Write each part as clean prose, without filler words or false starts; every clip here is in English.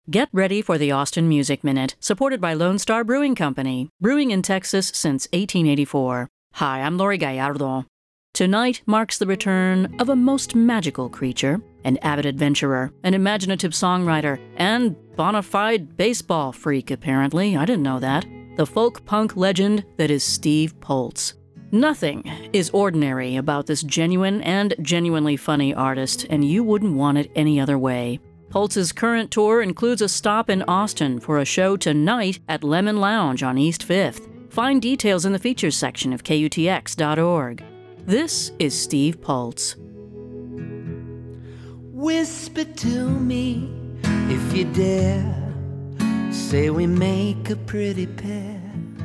Get ready for the Austin Music Minute, supported by Lone Star Brewing Company, brewing in Texas since 1884. Hi, I'm Lori Gallardo. Tonight marks the return of a most magical creature, an avid adventurer, an imaginative songwriter, and bona fide baseball freak, apparently. I didn't know that. The folk-punk legend that is Steve Poltz. Nothing is ordinary about this genuine and genuinely funny artist, and you wouldn't want it any other way. Poltz's current tour includes a stop in Austin for a show tonight at Lemon Lounge on East 5th. Find details in the features section of KUTX.org. This is Steve Poltz. Whisper to me if you dare, say we make a pretty pair.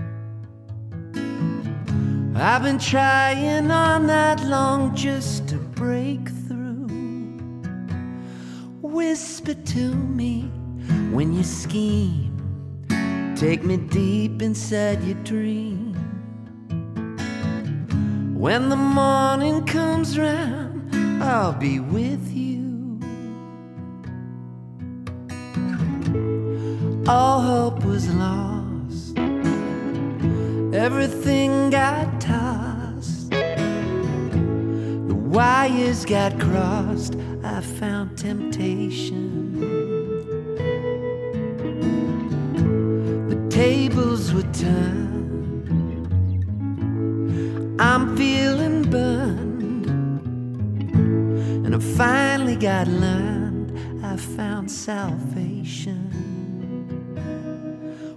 I've been trying all night long just to break through. Whisper to me when you scheme, take me deep inside your dream. When the morning comes round, I'll be with you. All hope was lost, everything got tossed, the wires got crossed, I found temptation. The tables were turned, I'm feeling burned, and I finally got learned, I found salvation.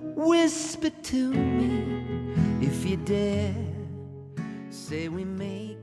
Whisper to me if you dare, say we make